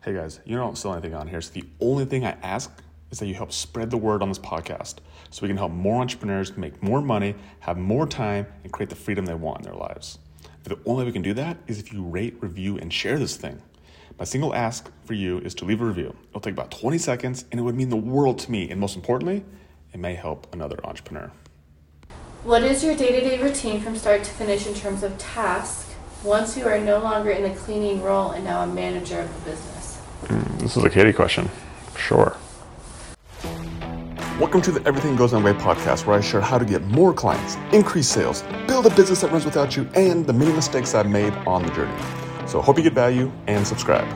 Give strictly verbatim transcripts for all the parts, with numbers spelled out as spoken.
Hey guys, you don't sell anything on here, so the only thing I ask is that you help spread the word on this podcast so we can help more entrepreneurs make more money, have more time, and create the freedom they want in their lives. But the only way we can do that is if you rate, review, and share this thing. My single ask for you is to leave a review. It'll take about twenty seconds, and it would mean the world to me. And most importantly, it may help another entrepreneur. What is your day-to-day routine from start to finish in terms of tasks once you are no longer in the cleaning role and now a manager of the business? Mm, this is a Katie question. Sure. Welcome to the Everything Goes My Way podcast, where I share how to get more clients, increase sales, build a business that runs without you, and the many mistakes I've made on the journey. So hope you get value and subscribe.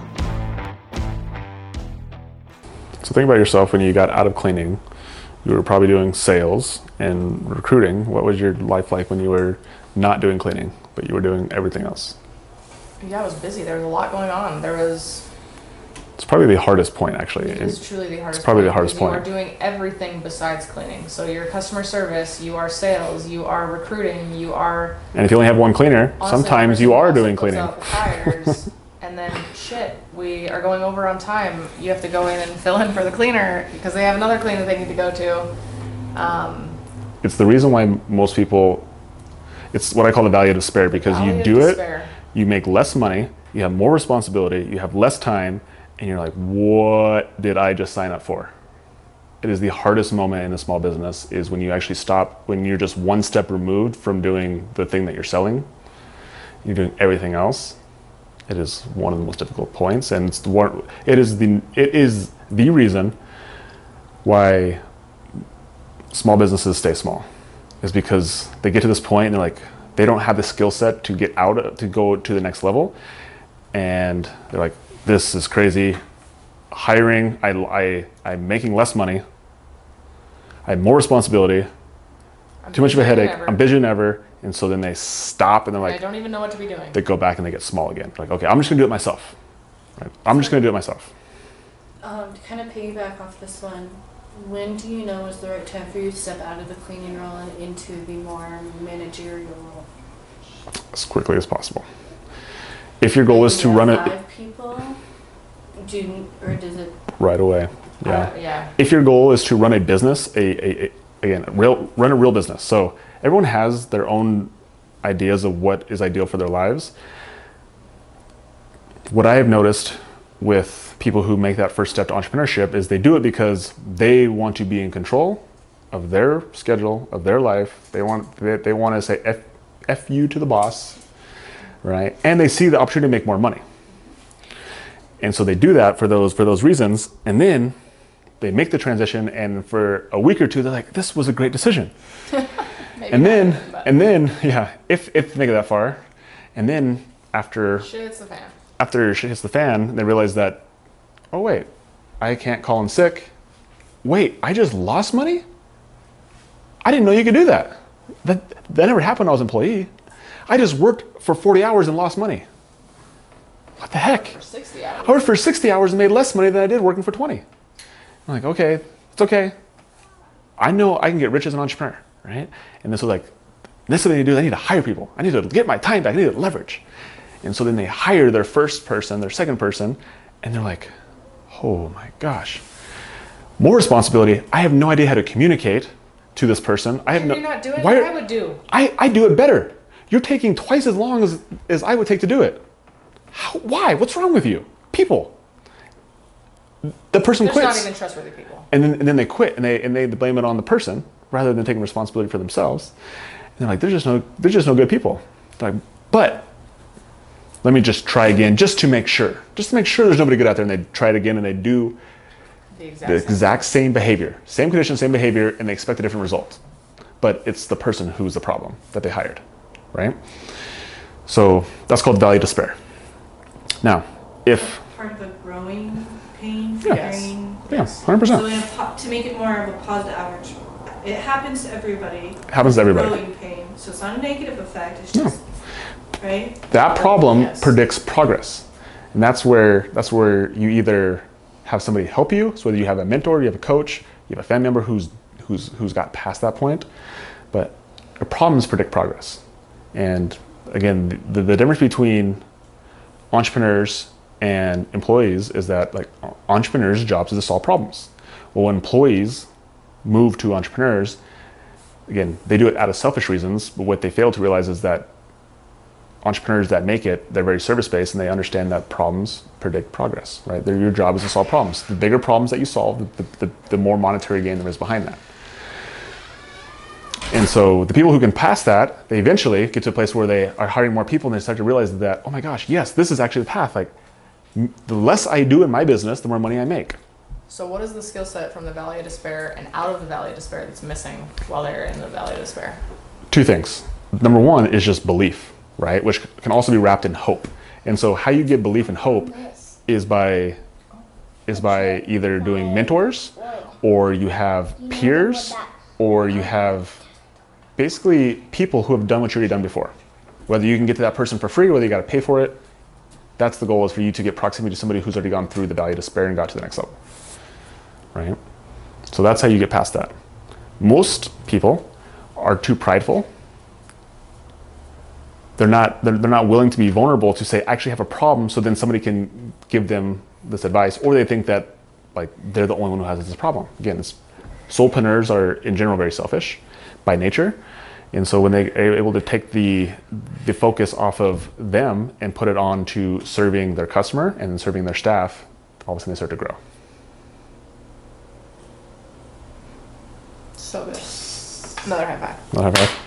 So think about yourself when you got out of cleaning. You were probably doing sales and recruiting. What was your life like when you were not doing cleaning, but you were doing everything else? Yeah, I was busy. There was a lot going on. There was... It's probably the hardest point, actually. It is truly the hardest It's probably point the hardest point. You are doing everything besides cleaning. So you're customer service, you are sales, you are recruiting, you are... And if you only have one cleaner, honestly, sometimes you are doing puts cleaning. out the fires, and then, shit, we are going over on time. You have to go in and fill in for the cleaner because they have another cleaner they need to go to. Um, it's the reason why most people... It's what I call the value of despair, because value you of do despair. it, you make less money, you have more responsibility, you have less time, and you're like, what did I just sign up for? It is the hardest moment in a small business, is when you actually stop, when you're just one step removed from doing the thing that you're selling. You're doing everything else. It is one of the most difficult points, and it's the one, it is the it is the reason why small businesses stay small, is because they get to this point and they're like, they don't have the skill set to get out, to go to the next level, and they're like, this is crazy. Hiring, I, I, I'm making less money. I have more responsibility. I'm Too much of a headache. Ever. I'm busier than ever. And so then they stop and they're And like, I don't even know what to be doing. they go back and they get small again. Like, okay, I'm just gonna do it myself. Right? I'm just gonna do it myself. Um, to kind of piggyback off this one, when do you know is the right time for you to step out of the cleaning role and into the more managerial role? As quickly as possible. If your goal is to You have run it five people, do you, or does it? right away, yeah. Uh, yeah. If your goal is to run a business, a, a, a again, a real run a real business. So everyone has their own ideas of what is ideal for their lives. What I have noticed with people who make that first step to entrepreneurship is they do it because they want to be in control of their schedule, of their life. They want they, they want to say F, F you to the boss, right? And they see the opportunity to make more money. And so they do that for those for those reasons, and then they make the transition, and for a week or two they're like, this was a great decision. and then not, and then yeah, if if they make it that far, and then after Shit hits the fan. after shit hits the fan, they realize that, oh wait, I can't call in sick. Wait, I just lost money? I didn't know you could do that. That that never happened when I was an employee. I just worked for forty hours and lost money. What the heck? For sixty hours. I worked for sixty hours and made less money than I did working for twenty. I'm like, okay, it's okay. I know I can get rich as an entrepreneur, right? And this was like, this is what I need to do. I need to hire people. I need to get my time back. I need to leverage. And so then they hire their first person, their second person, and they're like, oh my gosh, more responsibility. I have no idea how to communicate to this person. I have You're no. not doing why what are- I would do. I, I do it better. You're taking twice as long as, as I would take to do it. How, why? What's wrong with you? People. The person There's quits. not even trustworthy people. And then, and then they quit, and they and they blame it on the person rather than taking responsibility for themselves. And they're like, there's just no there's just no good people. They're like, but let me just try again, just to make sure, just to make sure there's nobody good out there. And they try it again, and they do The exact the same. exact same behavior, same condition, same behavior, and they expect a different result. But it's the person who's the problem that they hired, right? So that's called value despair. Now, if Part of the growing pain, Yeah. figuring. yeah, one hundred So percent in a po- to make it more of a positive average, it happens to everybody. happens to everybody. Growing pain, so it's not a negative effect. It's No. just right. That problem Yes. predicts progress, and that's where that's where you either have somebody help you. So whether you have a mentor, you have a coach, you have a family member who's who's who's got past that point. But problems predict progress, and again, the, the difference between entrepreneurs and employees is that like entrepreneurs' jobs is to solve problems. Well, when employees move to entrepreneurs, again, they do it out of selfish reasons, but what they fail to realize is that entrepreneurs that make it, they're very service-based and they understand that problems predict progress, right? They're, your job is to solve problems. The bigger problems that you solve, the, the, the more monetary gain there is behind that. And so the people who can pass that, they eventually get to a place where they are hiring more people and they start to realize that, oh my gosh, yes, this is actually the path. Like, m- the less I do in my business, the more money I make. So what is the skill set from the Valley of Despair and out of the Valley of Despair that's missing while they're in the Valley of Despair? Two things. Number one is just belief, right? Which can also be wrapped in hope. And so how you get belief and hope is by is by either doing mentors, or you have peers, or you have basically people who have done what you've already done before. Whether you can get to that person for free or whether you got to pay for it, that's the goal, is for you to get proximity to somebody who's already gone through the Valley of Despair and got to the next level, right? So that's how you get past that. Most people are too prideful. They're not, they're, they're not willing to be vulnerable to say, I actually have a problem, so then somebody can give them this advice, or they think that like they're the only one who has this problem. Again, it's, solopreneurs are in general very selfish by nature. And so when they are able to take the the focus off of them and put it on to serving their customer and then serving their staff, all of a sudden they start to grow. So good. Another high five. Not have